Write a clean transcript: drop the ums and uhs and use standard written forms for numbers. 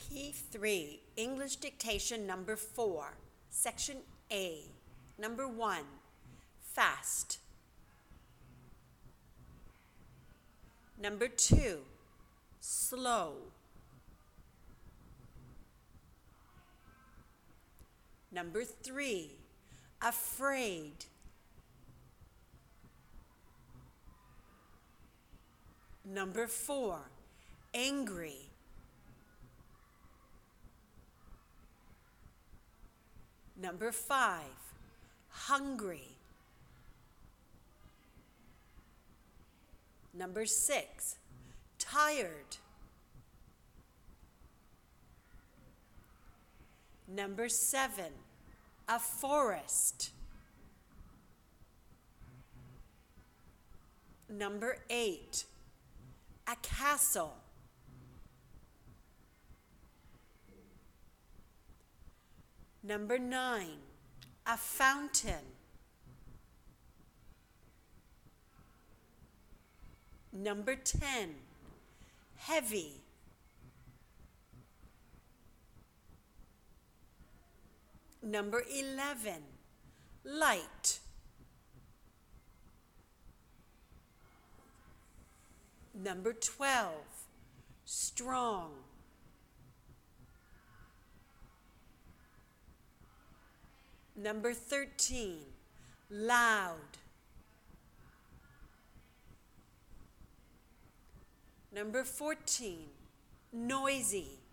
P3, English Dictation Number 4, Section A. Number 1, fast. Number 2, slow. Number 3, afraid. Number 4, angry. Number 5, hungry. Number 6, tired. Number 7, a forest. Number 8, a castle. Number 9, a fountain. Number 10, heavy. Number 11, light. Number 12, strong. Number 13, loud. Number 14, noisy.